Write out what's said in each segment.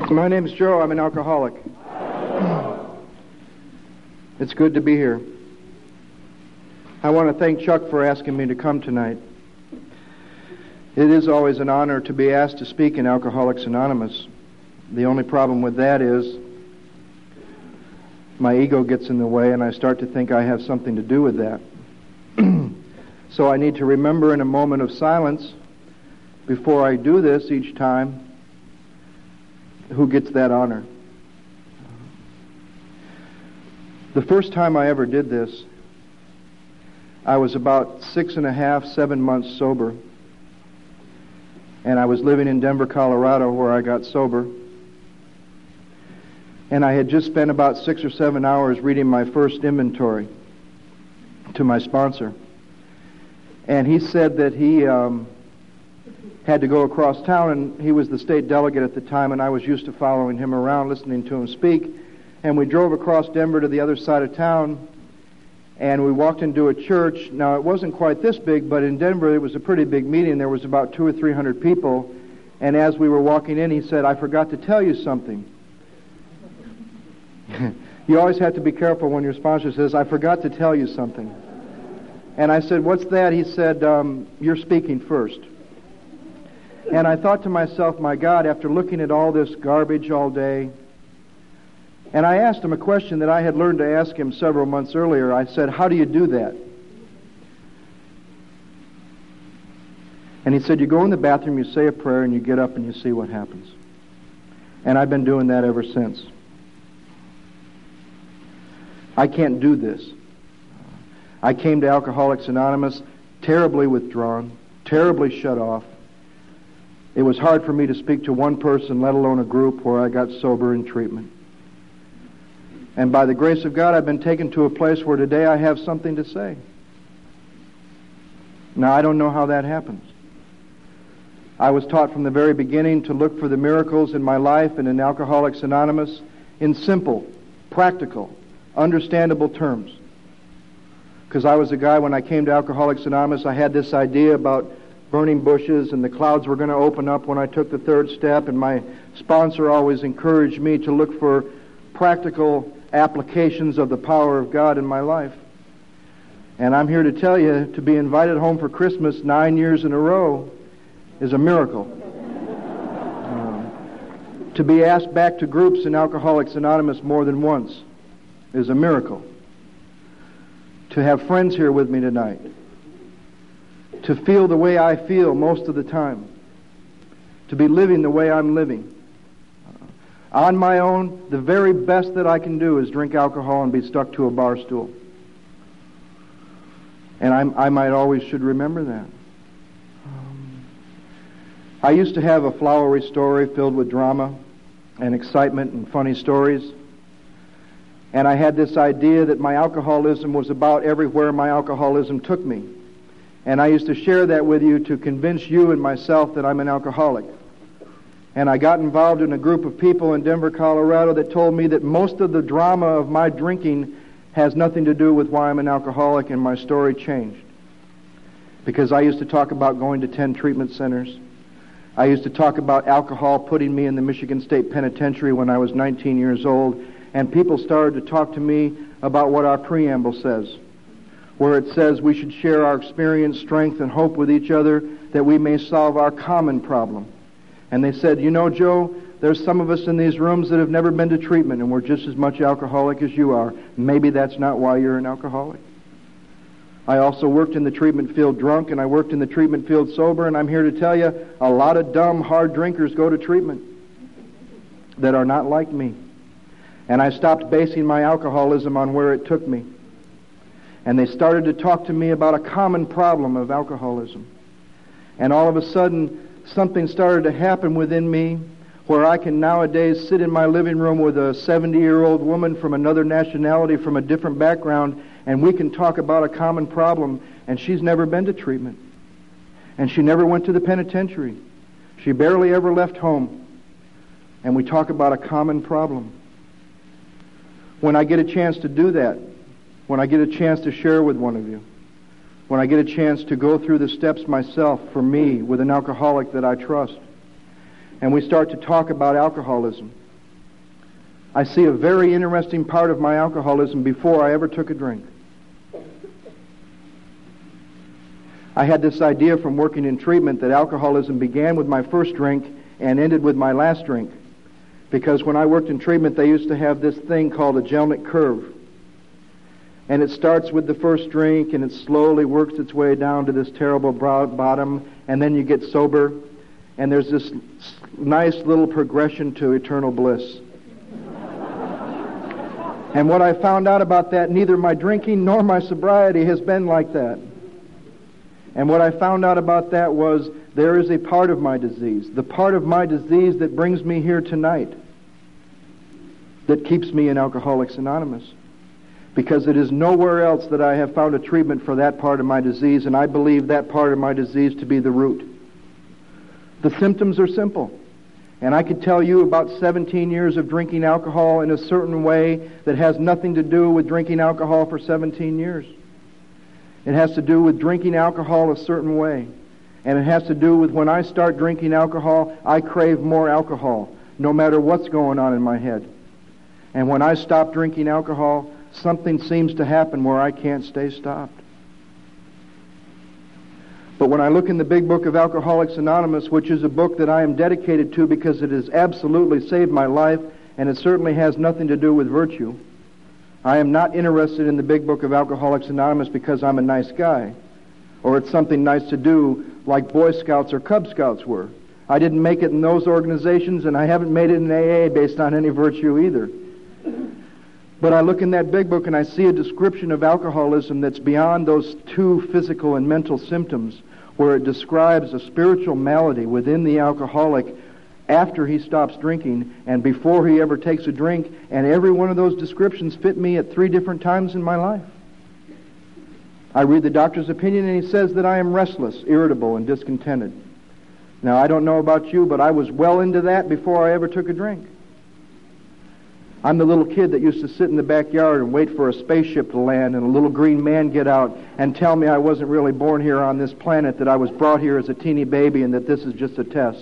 My name's Joe. I'm an alcoholic. It's good to be here. I want to thank Chuck for asking me to come tonight. It is always an honor to be asked to speak in Alcoholics Anonymous. The only problem with that is my ego gets in the way and I start to think I have something to do with that. So I need to remember in a moment of silence before I do this each time who gets that honor. The first time I ever did this, I was about 6.5, 7 months sober. And I was living in Denver, Colorado, where I got sober. And I had just spent about 6 or 7 hours reading my first inventory to my sponsor. And he said that he had to go across town, and he was the state delegate at the time, and I was used to following him around, listening to him speak. And we drove across Denver to the other side of town, and we walked into a church. Now, it wasn't quite this big, but in Denver it was a pretty big meeting. There was about 200 or 300 people. And as we were walking in, he said, "I forgot to tell you something." You always have to be careful when your sponsor says, "I forgot to tell you something." And I said, "What's that?" He said, "You're speaking first." And I thought to myself, my God, after looking at all this garbage all day, and I asked him a question that I had learned to ask him several months earlier. I said, "How do you do that?" And he said, "You go in the bathroom, you say a prayer, and you get up and you see what happens." And I've been doing that ever since. I can't do this. I came to Alcoholics Anonymous terribly withdrawn, terribly shut off. It was hard for me to speak to one person, let alone a group, where I got sober in treatment. And by the grace of God, I've been taken to a place where today I have something to say. Now, I don't know how that happens. I was taught from the very beginning to look for the miracles in my life and in Alcoholics Anonymous in simple, practical, understandable terms. Because I was a guy, when I came to Alcoholics Anonymous, I had this idea about burning bushes and the clouds were going to open up when I took the third step, and my sponsor always encouraged me to look for practical applications of the power of God in my life. And I'm here to tell you, to be invited home for Christmas 9 years in a row is a miracle. To be asked back to groups in Alcoholics Anonymous more than once is a miracle. To have friends here with me tonight, to feel the way I feel most of the time, to be living the way I'm living. On my own, the very best that I can do is drink alcohol and be stuck to a bar stool. And I might always should remember that. I used to have a flowery story filled with drama and excitement and funny stories. And I had this idea that my alcoholism was about everywhere my alcoholism took me. And I used to share that with you to convince you and myself that I'm an alcoholic. And I got involved in a group of people in Denver, Colorado that told me that most of the drama of my drinking has nothing to do with why I'm an alcoholic, and my story changed. Because I used to talk about going to 10 treatment centers. I used to talk about alcohol putting me in the Michigan State Penitentiary when I was 19 years old, and people started to talk to me about what our preamble says, where it says we should share our experience, strength, and hope with each other that we may solve our common problem. And they said, "You know, Joe, there's some of us in these rooms that have never been to treatment, and we're just as much alcoholic as you are. Maybe that's not why you're an alcoholic." I also worked in the treatment field drunk, and I worked in the treatment field sober, and I'm here to tell you, a lot of dumb, hard drinkers go to treatment that are not like me. And I stopped basing my alcoholism on where it took me. And they started to talk to me about a common problem of alcoholism. And all of a sudden, something started to happen within me where I can nowadays sit in my living room with a 70-year-old woman from another nationality, from a different background, and we can talk about a common problem, and she's never been to treatment. And she never went to the penitentiary. She barely ever left home. And we talk about a common problem. When I get a chance to do that, when I get a chance to share with one of you, when I get a chance to go through the steps myself for me with an alcoholic that I trust, and we start to talk about alcoholism, I see a very interesting part of my alcoholism before I ever took a drink. I had this idea from working in treatment that alcoholism began with my first drink and ended with my last drink. Because when I worked in treatment, they used to have this thing called a Jellinek curve. And it starts with the first drink, and it slowly works its way down to this terrible bottom, and then you get sober, and there's this nice little progression to eternal bliss. And what I found out about that, neither my drinking nor my sobriety has been like that. And what I found out about that was there is a part of my disease, the part of my disease that brings me here tonight, that keeps me in Alcoholics Anonymous. Because it is nowhere else that I have found a treatment for that part of my disease, and I believe that part of my disease to be the root. The symptoms are simple. And I could tell you about 17 years of drinking alcohol in a certain way that has nothing to do with drinking alcohol for 17 years. It has to do with drinking alcohol a certain way. And it has to do with when I start drinking alcohol, I crave more alcohol, no matter what's going on in my head. And when I stop drinking alcohol, something seems to happen where I can't stay stopped. But when I look in the big book of Alcoholics Anonymous, which is a book that I am dedicated to because it has absolutely saved my life, and it certainly has nothing to do with virtue, I am not interested in the big book of Alcoholics Anonymous because I'm a nice guy, or it's something nice to do like Boy Scouts or Cub Scouts were. I didn't make it in those organizations, and I haven't made it in AA based on any virtue either. But I look in that big book and I see a description of alcoholism that's beyond those two physical and mental symptoms, where it describes a spiritual malady within the alcoholic after he stops drinking and before he ever takes a drink, and every one of those descriptions fit me at 3 different times in my life. I read the doctor's opinion and he says that I am restless, irritable, and discontented. Now, I don't know about you, but I was well into that before I ever took a drink. I'm the little kid that used to sit in the backyard and wait for a spaceship to land and a little green man get out and tell me I wasn't really born here on this planet, that I was brought here as a teeny baby and that this is just a test.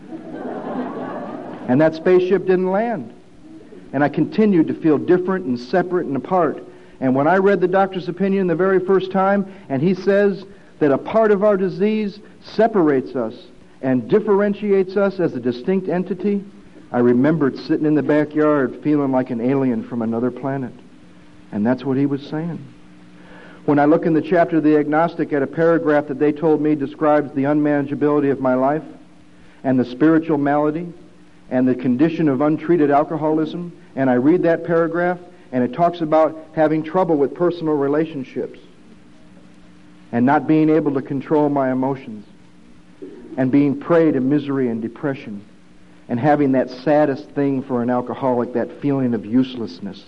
And that spaceship didn't land. And I continued to feel different and separate and apart. And when I read the doctor's opinion the very first time, and he says that a part of our disease separates us and differentiates us as a distinct entity, I remembered sitting in the backyard feeling like an alien from another planet. And that's what he was saying. When I look in the chapter of the agnostic at a paragraph that they told me describes the unmanageability of my life and the spiritual malady and the condition of untreated alcoholism, and I read that paragraph, and it talks about having trouble with personal relationships and not being able to control my emotions and being prey to misery and depression and having that saddest thing for an alcoholic, that feeling of uselessness,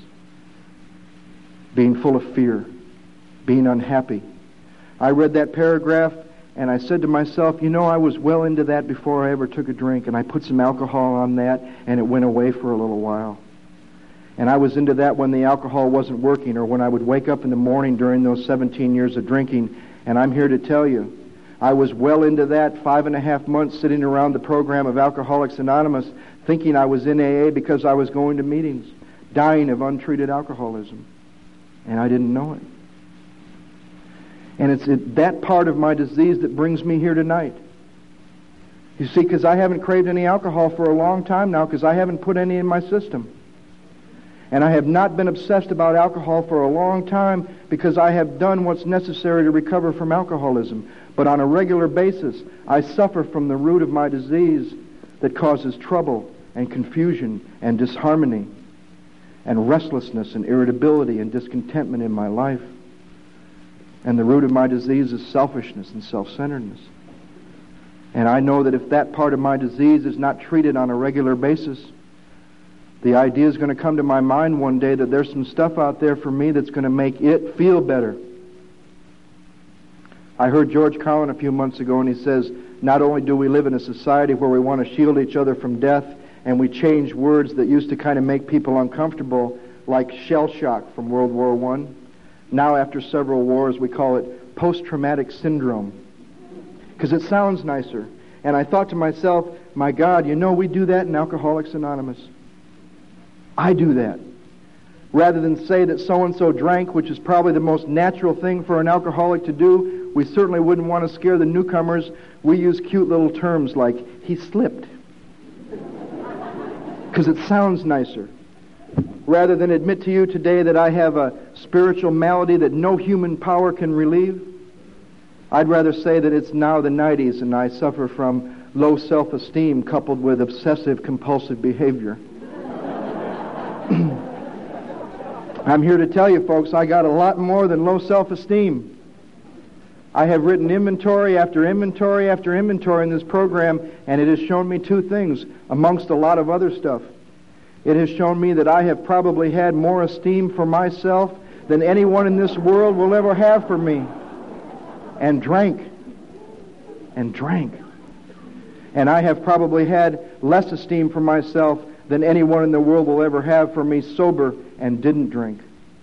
being full of fear, being unhappy. I read that paragraph and I said to myself, I was well into that before I ever took a drink, and I put some alcohol on that and it went away for a little while. And I was into that when the alcohol wasn't working, or when I would wake up in the morning during those 17 years of drinking, and I'm here to tell you, I was well into that 5.5 months sitting around the program of Alcoholics Anonymous thinking I was in AA because I was going to meetings, dying of untreated alcoholism. And I didn't know it. And it's that part of my disease that brings me here tonight. You see, because I haven't craved any alcohol for a long time now, because I haven't put any in my system. And I have not been obsessed about alcohol for a long time because I have done what's necessary to recover from alcoholism. But on a regular basis, I suffer from the root of my disease that causes trouble and confusion and disharmony and restlessness and irritability and discontentment in my life. And the root of my disease is selfishness and self-centeredness. And I know that if that part of my disease is not treated on a regular basis, the idea is going to come to my mind one day that there's some stuff out there for me that's going to make it feel better. I heard George Carlin a few months ago, and he says, not only do we live in a society where we want to shield each other from death, and we change words that used to kind of make people uncomfortable, like shell shock from World War I. Now, after several wars, we call it post-traumatic syndrome, because it sounds nicer. And I thought to myself, my God, we do that in Alcoholics Anonymous. I do that. Rather than say that so-and-so drank, which is probably the most natural thing for an alcoholic to do, we certainly wouldn't want to scare the newcomers. We use cute little terms like, he slipped. Because it sounds nicer. Rather than admit to you today that I have a spiritual malady that no human power can relieve, I'd rather say that it's now the 90s and I suffer from low self-esteem coupled with obsessive-compulsive behavior. I'm here to tell you, folks, I got a lot more than low self-esteem. I have written inventory after inventory after inventory in this program, and it has shown me two things, amongst a lot of other stuff. It has shown me that I have probably had more esteem for myself than anyone in this world will ever have for me. And drank. And drank. And I have probably had less esteem for myself than anyone in the world will ever have for me sober and didn't drink.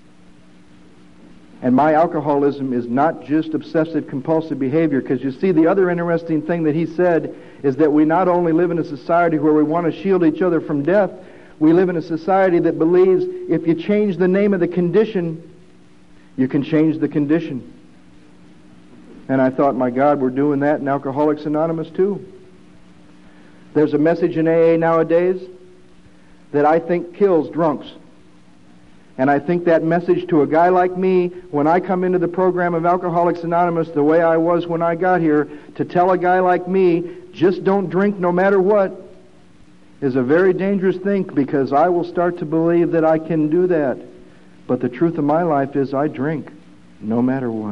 And my alcoholism is not just obsessive-compulsive behavior, because you see, the other interesting thing that he said is that we not only live in a society where we want to shield each other from death, we live in a society that believes if you change the name of the condition, you can change the condition. And I thought, my God, we're doing that in Alcoholics Anonymous too. There's a message in AA nowadays that I think kills drunks. And I think that message to a guy like me, when I come into the program of Alcoholics Anonymous the way I was when I got here, to tell a guy like me, just don't drink no matter what, is a very dangerous thing, because I will start to believe that I can do that. But the truth of my life is I drink no matter what.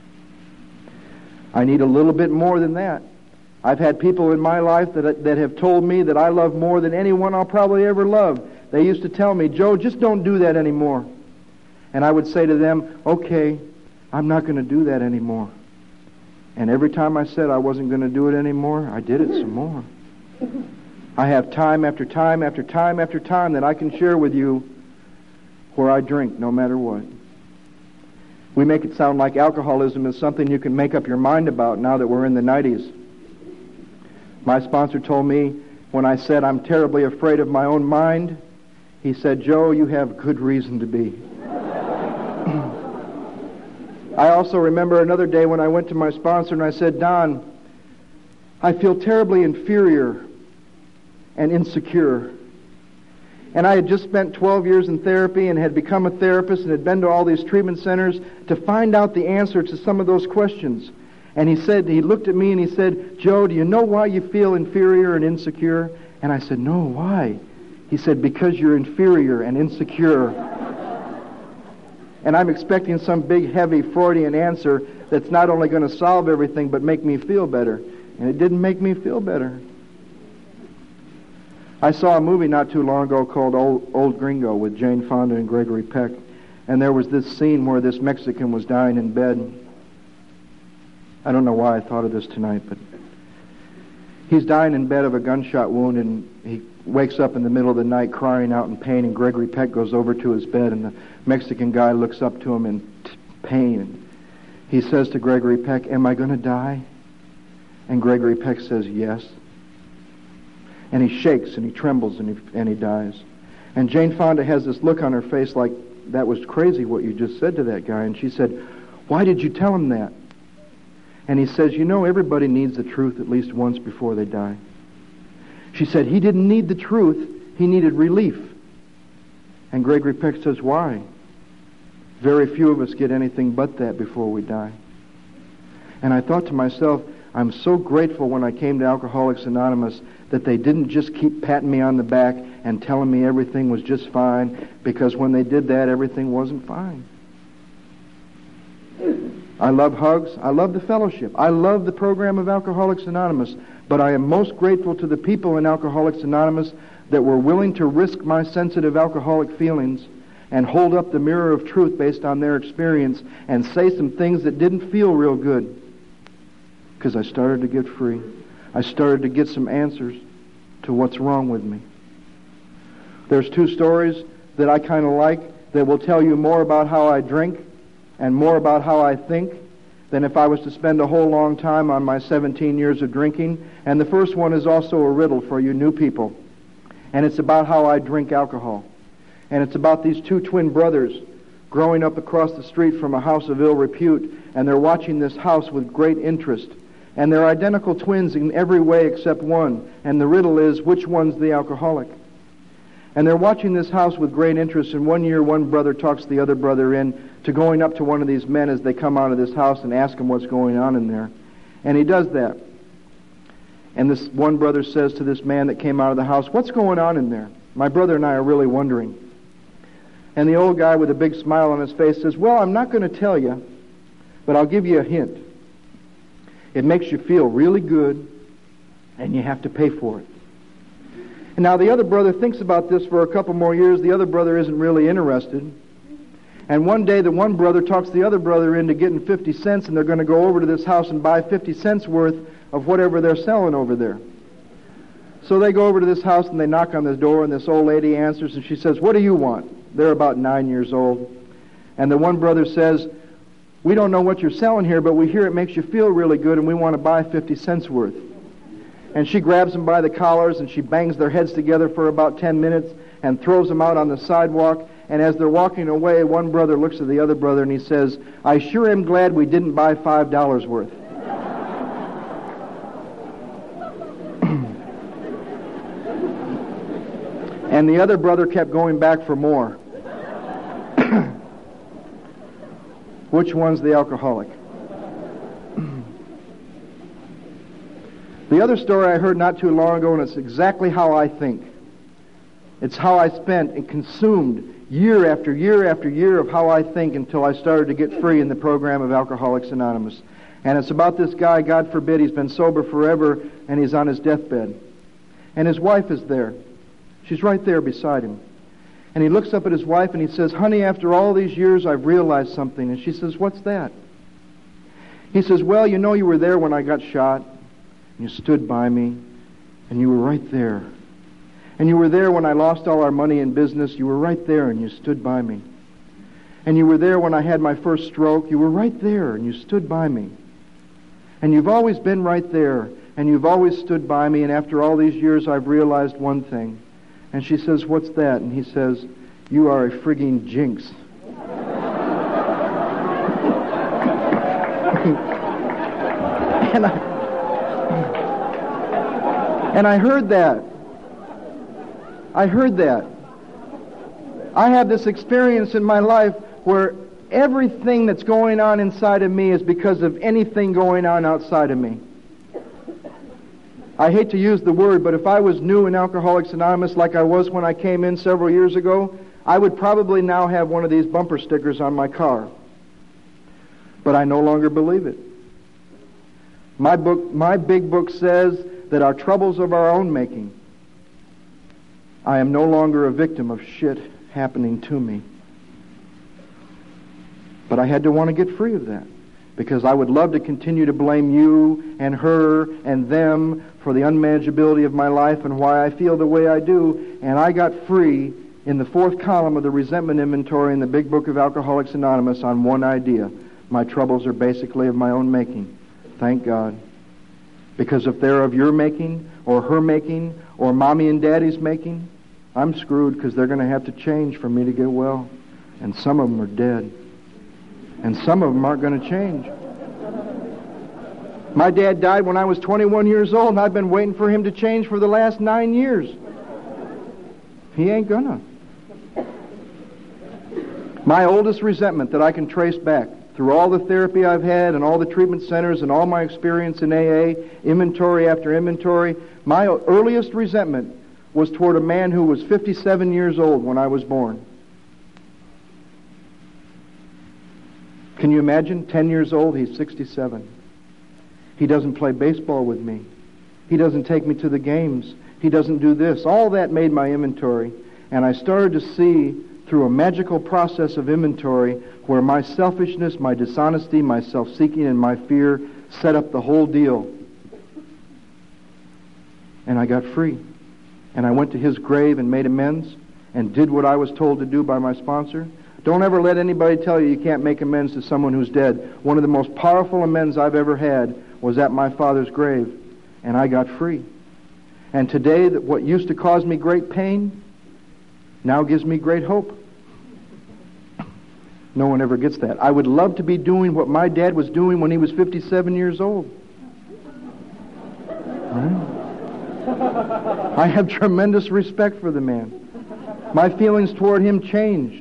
I need a little bit more than that. I've had people in my life that have told me that I love more than anyone I'll probably ever love. They used to tell me, Joe, just don't do that anymore. And I would say to them, okay, I'm not going to do that anymore. And every time I said I wasn't going to do it anymore, I did it some more. I have time after time after time after time that I can share with you where I drink no matter what. We make it sound like alcoholism is something you can make up your mind about now that we're in the 90s. My sponsor told me when I said I'm terribly afraid of my own mind, he said, Joe, you have good reason to be. I also remember another day when I went to my sponsor and I said, Don, I feel terribly inferior and insecure. And I had just spent 12 years in therapy and had become a therapist and had been to all these treatment centers to find out the answer to some of those questions. And he looked at me and he said, Joe, do you know why you feel inferior and insecure? And I said, no, why? He said, because you're inferior and insecure. And I'm expecting some big, heavy Freudian answer that's not only going to solve everything but make me feel better. And it didn't make me feel better. I saw a movie not too long ago called Old Gringo with Jane Fonda and Gregory Peck. And there was this scene where this Mexican was dying in bed. I don't know why I thought of this tonight, but he's dying in bed of a gunshot wound, and he wakes up in the middle of the night crying out in pain, and Gregory Peck goes over to his bed, and the Mexican guy looks up to him in pain. And he says to Gregory Peck, am I going to die? And Gregory Peck says, yes. And he shakes, and he trembles, and he dies. And Jane Fonda has this look on her face like, that was crazy what you just said to that guy. And she said, why did you tell him that? And he says, everybody needs the truth at least once before they die. She said, he didn't need the truth, he needed relief. And Gregory Peck says, why? Very few of us get anything but that before we die. And I thought to myself, I'm so grateful when I came to Alcoholics Anonymous that they didn't just keep patting me on the back and telling me everything was just fine, because when they did that, everything wasn't fine. I love hugs. I love the fellowship. I love the program of Alcoholics Anonymous. But I am most grateful to the people in Alcoholics Anonymous that were willing to risk my sensitive alcoholic feelings and hold up the mirror of truth based on their experience and say some things that didn't feel real good. Because I started to get free. I started to get some answers to what's wrong with me. There's two stories that I kind of like that will tell you more about how I drink and more about how I think than if I was to spend a whole long time on my 17 years of drinking. And the first one is also a riddle for you new people. And it's about how I drink alcohol. And it's about these two twin brothers growing up across the street from a house of ill repute, and they're watching this house with great interest. And they're identical twins in every way except one. And the riddle is, which one's the alcoholic? And they're watching this house with great interest, and one year one brother talks the other brother in to going up to one of these men as they come out of this house and ask him what's going on in there. And he does that. And this one brother says to this man that came out of the house, "What's going on in there? My brother and I are really wondering." And the old guy with a big smile on his face says, "Well, I'm not going to tell you, but I'll give you a hint. It makes you feel really good, and you have to pay for it." And now the other brother thinks about this for a couple more years. The other brother isn't really interested. And one day the one brother talks the other brother into getting 50 cents, and they're going to go over to this house and buy 50 cents worth of whatever they're selling over there. So they go over to this house and they knock on the door, and this old lady answers, and she says, "What do you want?" They're about 9 years old. And the one brother says, "We don't know what you're selling here, but we hear it makes you feel really good, and we want to buy 50 cents worth." And she grabs them by the collars, and she bangs their heads together for about 10 minutes and throws them out on the sidewalk. And as they're walking away, one brother looks at the other brother and he says, "I sure am glad we didn't buy $5 worth." And the other brother kept going back for more. Which one's the alcoholic? The other story I heard not too long ago, and it's exactly how I think. It's how I spent and consumed year after year after year of how I think until I started to get free in the program of Alcoholics Anonymous. And it's about this guy, God forbid, he's been sober forever, and he's on his deathbed. And his wife is there. She's right there beside him. And he looks up at his wife and he says, "Honey, after all these years, I've realized something." And she says, "What's that?" He says, "Well, you know you were there when I got shot. You stood by me, and you were right there. And you were there when I lost all our money in business. You were right there, and you stood by me. And you were there when I had my first stroke. You were right there, and you stood by me. And you've always been right there, and you've always stood by me, and after all these years, I've realized one thing." And she says, "What's that?" And he says, "You are a frigging jinx." And I heard that. I heard that. I have this experience in my life where everything that's going on inside of me is because of anything going on outside of me. I hate to use the word, but if I was new in Alcoholics Anonymous like I was when I came in several years ago, I would probably now have one of these bumper stickers on my car. But I no longer believe it. My big book says that our troubles of our own making. I am no longer a victim of shit happening to me. But I had to want to get free of that, because I would love to continue to blame you and her and them for the unmanageability of my life and why I feel the way I do. And I got free in the fourth column of the resentment inventory in the big book of Alcoholics Anonymous on one idea. My troubles are basically of my own making. Thank God. Because if they're of your making, or her making, or mommy and daddy's making, I'm screwed, because they're going to have to change for me to get well. And some of them are dead. And some of them aren't going to change. My dad died when I was 21 years old, and I've been waiting for him to change for the last 9 years. He ain't gonna. My oldest resentment that I can trace back through all the therapy I've had and all the treatment centers and all my experience in AA, inventory after inventory, my earliest resentment was toward a man who was 57 years old when I was born. Can you imagine? 10 years old, he's 67. He doesn't play baseball with me. He doesn't take me to the games. He doesn't do this. All that made my inventory. And I started to see through a magical process of inventory where my selfishness, my dishonesty, my self-seeking, and my fear set up the whole deal. And I got free. And I went to his grave and made amends and did what I was told to do by my sponsor. Don't ever let anybody tell you you can't make amends to someone who's dead. One of the most powerful amends I've ever had was at my father's grave, and I got free. And today, what used to cause me great pain now gives me great hope. No one ever gets that. I would love to be doing what my dad was doing when he was 57 years old. Right? I have tremendous respect for the man. My feelings toward him changed.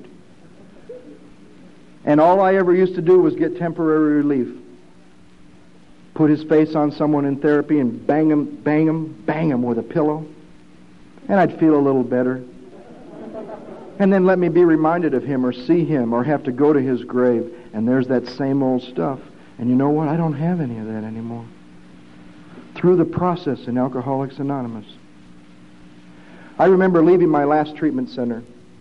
And all I ever used to do was get temporary relief. Put his face on someone in therapy and bang him with a pillow. And I'd feel a little better. And then let me be reminded of him or see him or have to go to his grave. And there's that same old stuff. And you know what? I don't have any of that anymore. Through the process in Alcoholics Anonymous. I remember leaving my last treatment center,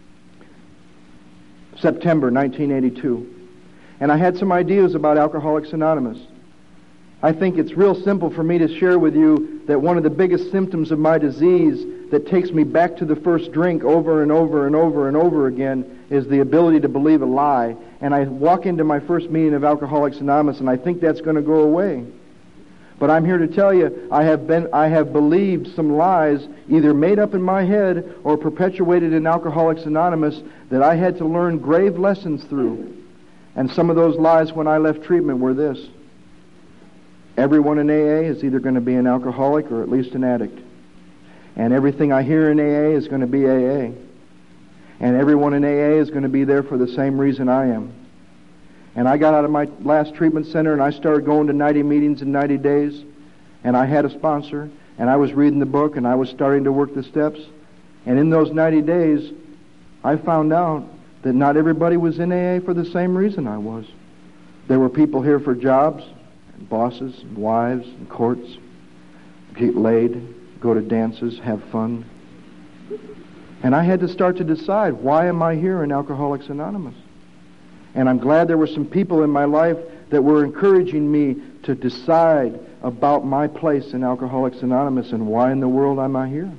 September 1982. And I had some ideas about Alcoholics Anonymous. I think it's real simple for me to share with you that one of the biggest symptoms of my disease that takes me back to the first drink over and over and over and over again is the ability to believe a lie. And I walk into my first meeting of Alcoholics Anonymous and I think that's going to go away. But I'm here to tell you, I have believed some lies, either made up in my head or perpetuated in Alcoholics Anonymous, that I had to learn grave lessons through. And some of those lies when I left treatment were this: everyone in AA is either going to be an alcoholic or at least an addict. And everything I hear in AA is going to be AA. And everyone in AA is going to be there for the same reason I am. And I got out of my last treatment center and I started going to 90 meetings in 90 days. And I had a sponsor. And I was reading the book and I was starting to work the steps. And in those 90 days, I found out that not everybody was in AA for the same reason I was. There were people here for jobs, and bosses, and wives, and courts, get laid, go to dances, have fun. And I had to start to decide, why am I here in Alcoholics Anonymous? And I'm glad there were some people in my life that were encouraging me to decide about my place in Alcoholics Anonymous and why in the world am I here.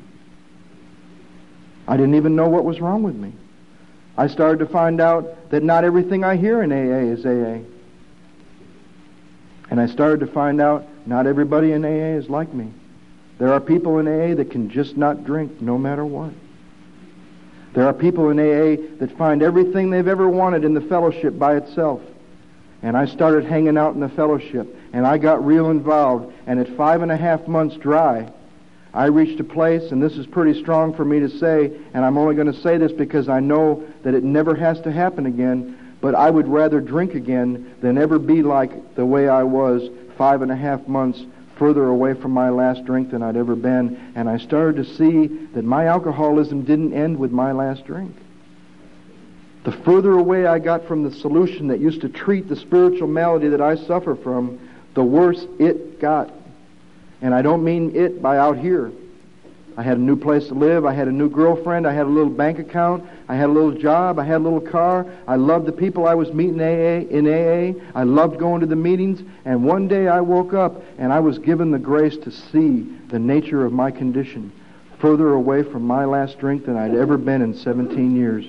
I didn't even know what was wrong with me. I started to find out that not everything I hear in AA is AA. And I started to find out not everybody in AA is like me. There are people in AA that can just not drink no matter what. There are people in AA that find everything they've ever wanted in the fellowship by itself. And I started hanging out in the fellowship, and I got real involved. And at 5.5 months dry, I reached a place, and this is pretty strong for me to say, and I'm only going to say this because I know that it never has to happen again, but I would rather drink again than ever be like the way I was 5.5 months further away from my last drink than I'd ever been. And I started to see that my alcoholism didn't end with my last drink. The further away I got from the solution that used to treat the spiritual malady that I suffer from, the worse it got. And I don't mean it by out here. I had a new place to live. I had a new girlfriend. I had a little bank account. I had a little job. I had a little car. I loved the people I was meeting in AA. I loved going to the meetings. And one day I woke up and I was given the grace to see the nature of my condition further away from my last drink than I'd ever been in 17 years.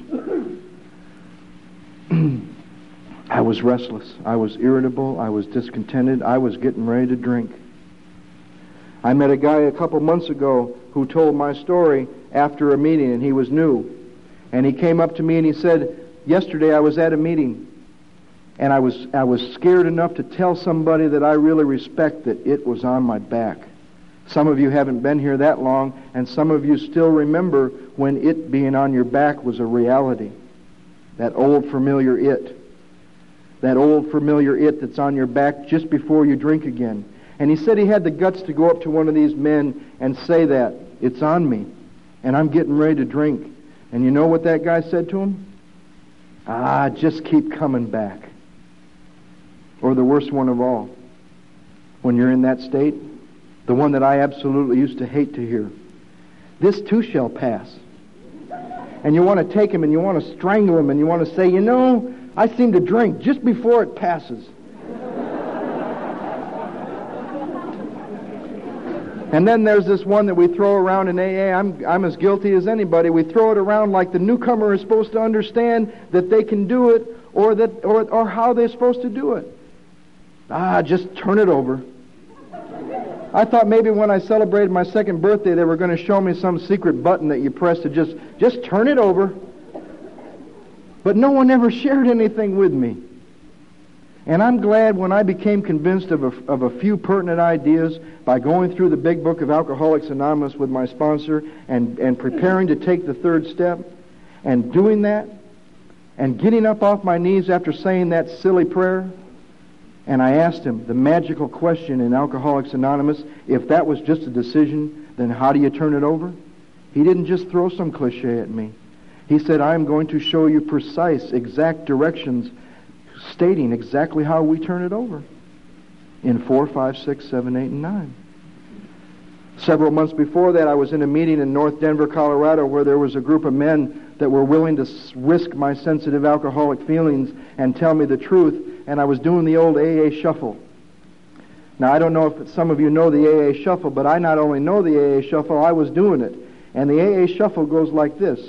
I was restless. I was irritable. I was discontented. I was getting ready to drink. I met a guy a couple months ago who told my story after a meeting, and he was new. And he came up to me and he said, yesterday I was at a meeting, and I was scared enough to tell somebody that I really respect that it was on my back. Some of you haven't been here that long, and some of you still remember when it being on your back was a reality. That old familiar it. That old familiar it that's on your back just before you drink again. And he said he had the guts to go up to one of these men and say that. It's on me, and I'm getting ready to drink. And you know what that guy said to him? Just keep coming back. Or the worst one of all, when you're in that state, the one that I absolutely used to hate to hear. This too shall pass. And you want to take him and you want to strangle him and you want to say, I seem to drink just before it passes. And then there's this one that we throw around in AA. I'm as guilty as anybody. We throw it around like the newcomer is supposed to understand that they can do it, or how they're supposed to do it. Just turn it over. I thought maybe when I celebrated my second birthday they were going to show me some secret button that you press to just turn it over. But no one ever shared anything with me. And I'm glad when I became convinced of a few pertinent ideas by going through the big book of Alcoholics Anonymous with my sponsor and preparing to take the third step and doing that and getting up off my knees after saying that silly prayer. And I asked him the magical question in Alcoholics Anonymous, if that was just a decision, then how do you turn it over? He didn't just throw some cliche at me. He said, I'm going to show you precise, exact directions stating exactly how we turn it over in 4, 5, 6, 7, 8, and 9. Several months before that, I was in a meeting in North Denver, Colorado, where there was a group of men that were willing to risk my sensitive alcoholic feelings and tell me the truth, and I was doing the old AA shuffle. Now, I don't know if some of you know the AA shuffle, but I not only know the AA shuffle, I was doing it. And the AA shuffle goes like this.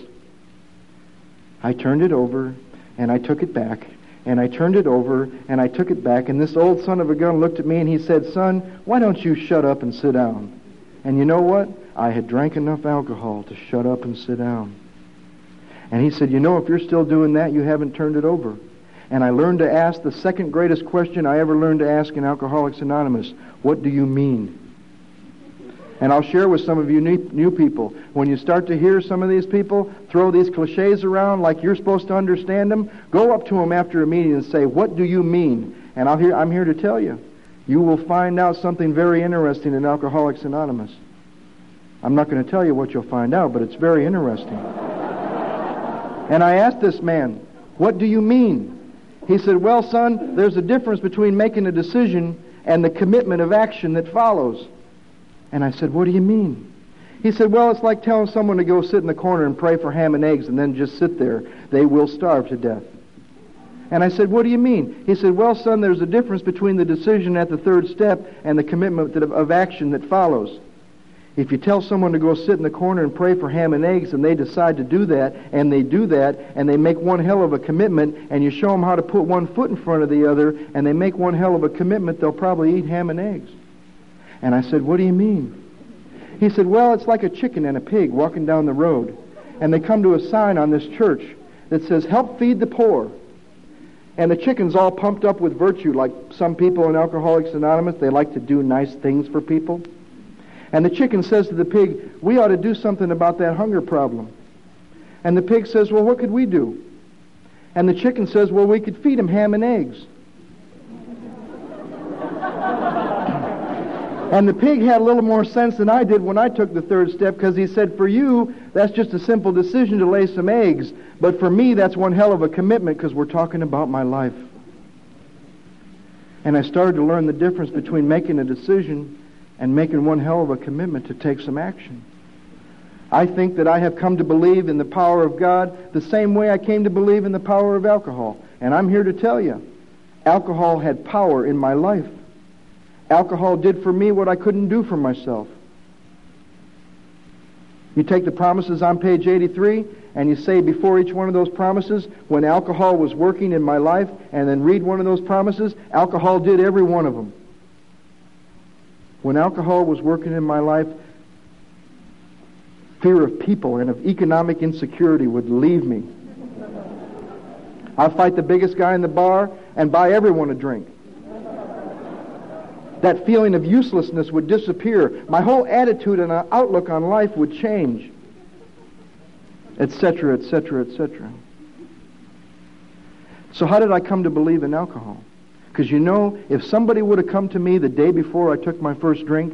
I turned it over, and I took it back, and I turned it over, and I took it back, and this old son of a gun looked at me and he said, son, why don't you shut up and sit down? And you know what? I had drank enough alcohol to shut up and sit down. And he said, you know, if you're still doing that, you haven't turned it over. And I learned to ask the second greatest question I ever learned to ask in Alcoholics Anonymous. What do you mean? And I'll share with some of you new people, when you start to hear some of these people throw these cliches around like you're supposed to understand them, go up to them after a meeting and say, what do you mean? And I'm here to tell you, you will find out something very interesting in Alcoholics Anonymous. I'm not going to tell you what you'll find out, but it's very interesting. And I asked this man, what do you mean? He said, well, son, there's a difference between making a decision and the commitment of action that follows. And I said, what do you mean? He said, well, it's like telling someone to go sit in the corner and pray for ham and eggs and then just sit there. They will starve to death. And I said, what do you mean? He said, well, son, there's a difference between the decision at the third step and the commitment of action that follows. If you tell someone to go sit in the corner and pray for ham and eggs and they decide to do that, and they do that, and they make one hell of a commitment, and you show them how to put one foot in front of the other, and they make one hell of a commitment, they'll probably eat ham and eggs. And I said, what do you mean? He said, well, it's like a chicken and a pig walking down the road. And they come to a sign on this church that says, help feed the poor. And the chicken's all pumped up with virtue, like some people in Alcoholics Anonymous. They like to do nice things for people. And the chicken says to the pig, we ought to do something about that hunger problem. And the pig says, well, what could we do? And the chicken says, well, we could feed him ham and eggs. And the pig had a little more sense than I did when I took the third step, because he said, for you, that's just a simple decision to lay some eggs. But for me, that's one hell of a commitment, because we're talking about my life. And I started to learn the difference between making a decision and making one hell of a commitment to take some action. I think that I have come to believe in the power of God the same way I came to believe in the power of alcohol. And I'm here to tell you, alcohol had power in my life. Alcohol did for me what I couldn't do for myself. You take the promises on page 83 and you say before each one of those promises, when alcohol was working in my life, and then read one of those promises, alcohol did every one of them. When alcohol was working in my life, fear of people and of economic insecurity would leave me. I'll fight the biggest guy in the bar and buy everyone a drink. That feeling of uselessness would disappear. My whole attitude and outlook on life would change, etc., etc., etc. So how did I come to believe in alcohol? Because you know, if somebody would have come to me the day before I took my first drink,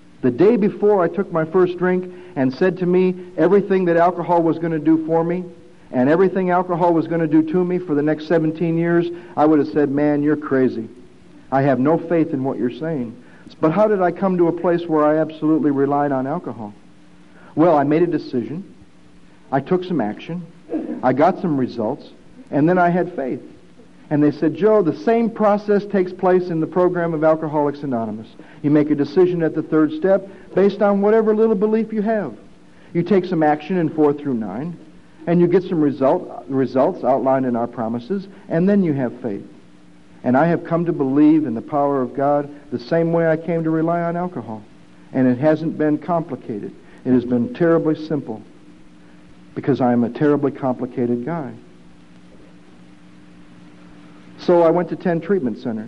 and said to me everything that alcohol was going to do for me, and everything alcohol was going to do to me for the next 17 years, I would have said, man, you're crazy. I have no faith in what you're saying. But how did I come to a place where I absolutely relied on alcohol? Well, I made a decision. I took some action. I got some results. And then I had faith. And they said, Joe, the same process takes place in the program of Alcoholics Anonymous. You make a decision at the third step based on whatever little belief you have. You take some action in 4 through 9, and you get some results outlined in our promises, and then you have faith. And I have come to believe in the power of God the same way I came to rely on alcohol. And it hasn't been complicated. It has been terribly simple, because I am a terribly complicated guy. So I went to 10 treatment centers.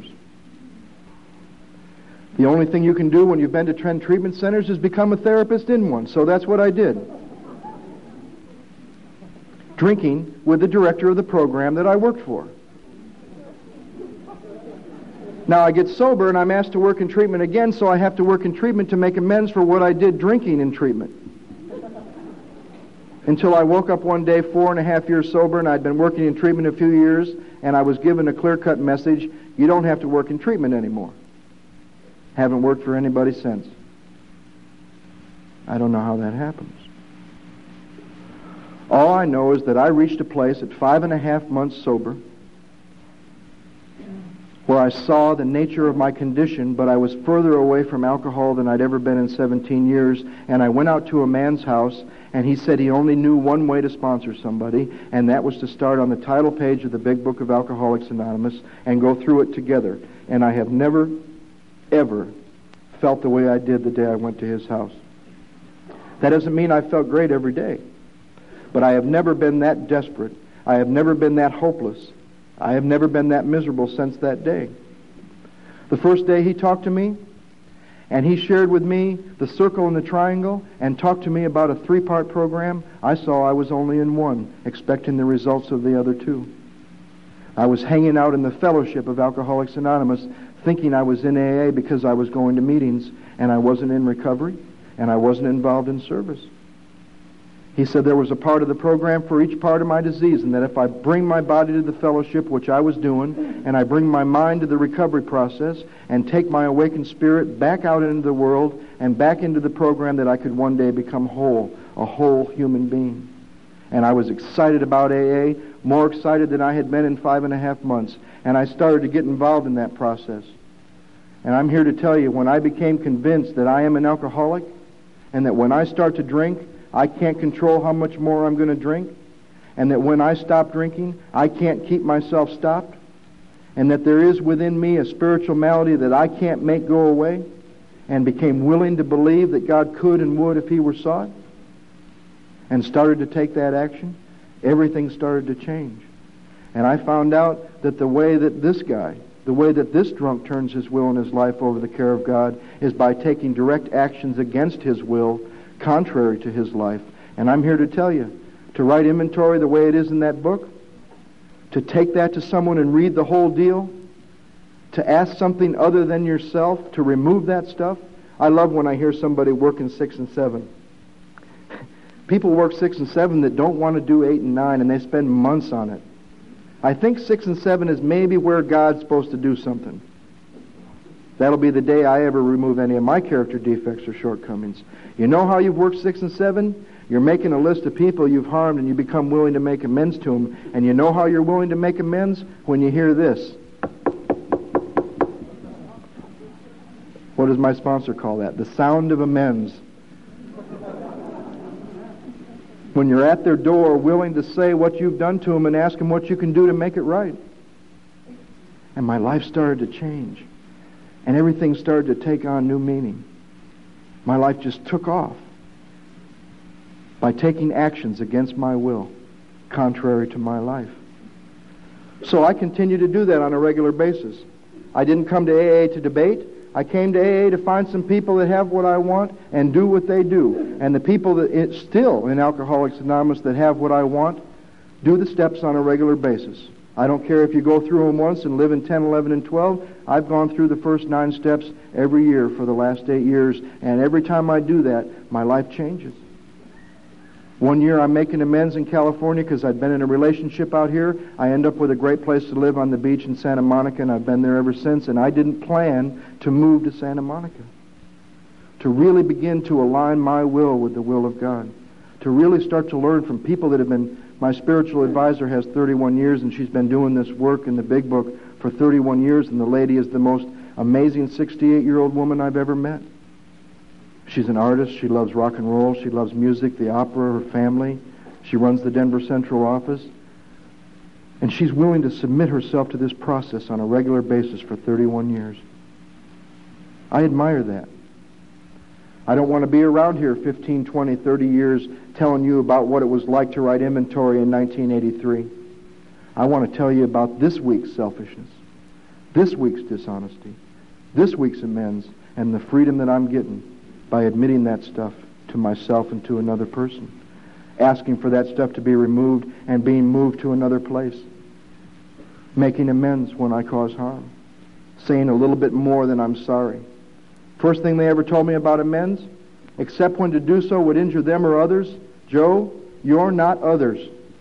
The only thing you can do when you've been to 10 treatment centers is become a therapist in one. So that's what I did. Drinking with the director of the program that I worked for. Now I get sober and I'm asked to work in treatment again, so I have to work in treatment to make amends for what I did drinking in treatment. Until I woke up one day 4.5 years sober, and I'd been working in treatment a few years, and I was given a clear-cut message: you don't have to work in treatment anymore. Haven't worked for anybody since. I don't know how that happens. All I know is that I reached a place at 5.5 months sober where I saw the nature of my condition, but I was further away from alcohol than I'd ever been in 17 years, and I went out to a man's house, and he said he only knew one way to sponsor somebody, and that was to start on the title page of the Big Book of Alcoholics Anonymous and go through it together. And I have never, ever felt the way I did the day I went to his house. That doesn't mean I felt great every day, but I have never been that desperate. I have never been that hopeless. I have never been that miserable since that day. The first day he talked to me, and he shared with me the circle and the triangle, and talked to me about a 3-part program, I saw I was only in one, expecting the results of the other 2. I was hanging out in the fellowship of Alcoholics Anonymous, thinking I was in AA because I was going to meetings, and I wasn't in recovery, and I wasn't involved in service. He said there was a part of the program for each part of my disease, and that if I bring my body to the fellowship, which I was doing, and I bring my mind to the recovery process, and take my awakened spirit back out into the world and back into the program, that I could one day become whole, a whole human being. And I was excited about AA, more excited than I had been in 5.5 months, and I started to get involved in that process. And I'm here to tell you, when I became convinced that I am an alcoholic, and that when I start to drink, I can't control how much more I'm going to drink, and that when I stop drinking, I can't keep myself stopped, and that there is within me a spiritual malady that I can't make go away, and became willing to believe that God could and would if He were sought, and started to take that action, everything started to change. And I found out that the way that this guy, the way that this drunk turns his will and his life over the care of God, is by taking direct actions against his will, contrary to his life. And I'm here to tell you, to write inventory the way it is in that book, to take that to someone and read the whole deal, to ask something other than yourself, to remove that stuff. I love when I hear somebody working 6 and 7. People work 6 and 7 that don't want to do 8 and 9, and they spend months on it. I think 6 and 7 is maybe where God's supposed to do something. That'll be the day I ever remove any of my character defects or shortcomings. You know how you've worked 6 and 7? You're making a list of people you've harmed, and you become willing to make amends to them. And you know how you're willing to make amends? When you hear this. What does my sponsor call that? The sound of amends. When you're at their door, willing to say what you've done to them and ask them what you can do to make it right. And my life started to change. And everything started to take on new meaning. My life just took off by taking actions against my will, contrary to my life. So I continue to do that on a regular basis. I didn't come to AA to debate. I came to AA to find some people that have what I want and do what they do. And the people that still in Alcoholics Anonymous that have what I want do the steps on a regular basis. I don't care if you go through them once and live in 10, 11, and 12. I've gone through the first 9 steps every year for the last 8 years, and every time I do that, my life changes. One year I'm making amends in California because I'd been in a relationship out here. I end up with a great place to live on the beach in Santa Monica, and I've been there ever since, and I didn't plan to move to Santa Monica. To really begin to align my will with the will of God. To really start to learn from people that have been My spiritual advisor has 31 years, and she's been doing this work in the Big Book for 31 years, and the lady is the most amazing 68-year-old woman I've ever met. She's an artist. She loves rock and roll. She loves music, the opera, her family. She runs the Denver Central office. And she's willing to submit herself to this process on a regular basis for 31 years. I admire that. I don't want to be around here 15, 20, 30 years telling you about what it was like to write inventory in 1983. I want to tell you about this week's selfishness, this week's dishonesty, this week's amends, and the freedom that I'm getting by admitting that stuff to myself and to another person, asking for that stuff to be removed and being moved to another place, making amends when I cause harm, saying a little bit more than I'm sorry. First thing they ever told me about amends, except when to do so would injure them or others, Joe, you're not others.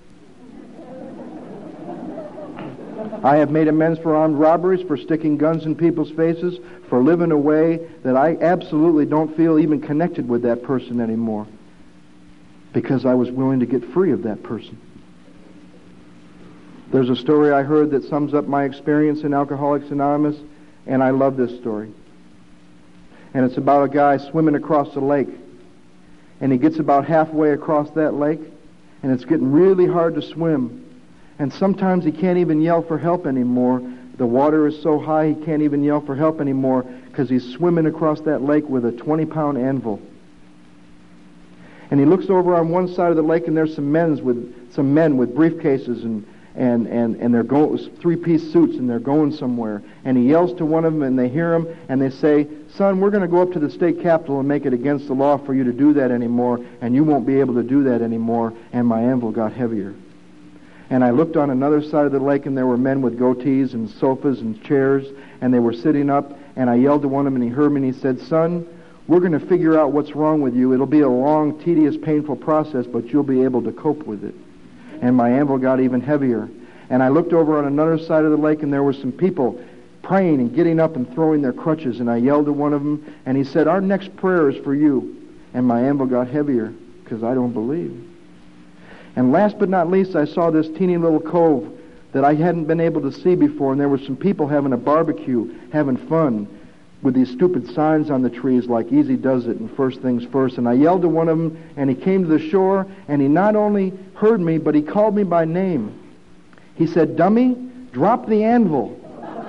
I have made amends for armed robberies, for sticking guns in people's faces, for living a way that I absolutely don't feel even connected with that person anymore, because I was willing to get free of that person. There's a story I heard that sums up my experience in Alcoholics Anonymous, and I love this story. And it's about a guy swimming across a lake. And he gets about halfway across that lake, and it's getting really hard to swim. And sometimes he can't even yell for help anymore. The water is so high he can't even yell for help anymore because he's swimming across that lake with a 20-pound anvil. And he looks over on one side of the lake, and there's some men with briefcases and they're three-piece suits, and they're going somewhere. And he yells to one of them, and they hear him, and they say, "Son, we're going to go up to the state capitol and make it against the law for you to do that anymore, and you won't be able to do that anymore." And my anvil got heavier. And I looked on another side of the lake, and there were men with goatees and sofas and chairs, and they were sitting up, and I yelled to one of them, and he heard me, and he said, "Son, we're going to figure out what's wrong with you. It'll be a long, tedious, painful process, but you'll be able to cope with it." And my anvil got even heavier. And I looked over on another side of the lake, and there were some people praying and getting up and throwing their crutches. And I yelled to one of them, and he said, "Our next prayer is for you." And my anvil got heavier, because I don't believe. And last but not least, I saw this teeny little cove that I hadn't been able to see before, and there were some people having a barbecue, having fun, with these stupid signs on the trees like "Easy Does It" and "First Things First." And I yelled to one of them, and he came to the shore, and he not only heard me, but he called me by name. He said, "Dummy, drop the anvil."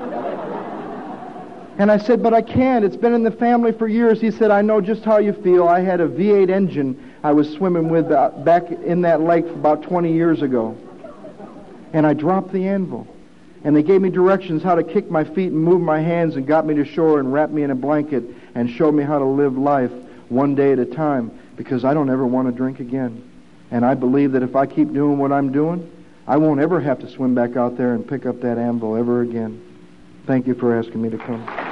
And I said, "But I can't. It's been in the family for years." He said, "I know just how you feel. I had a V8 engine I was swimming with back in that lake about 20 years ago." And I dropped the anvil. And they gave me directions how to kick my feet and move my hands, and got me to shore and wrapped me in a blanket and showed me how to live life one day at a time, because I don't ever want to drink again. And I believe that if I keep doing what I'm doing, I won't ever have to swim back out there and pick up that anvil ever again. Thank you for asking me to come.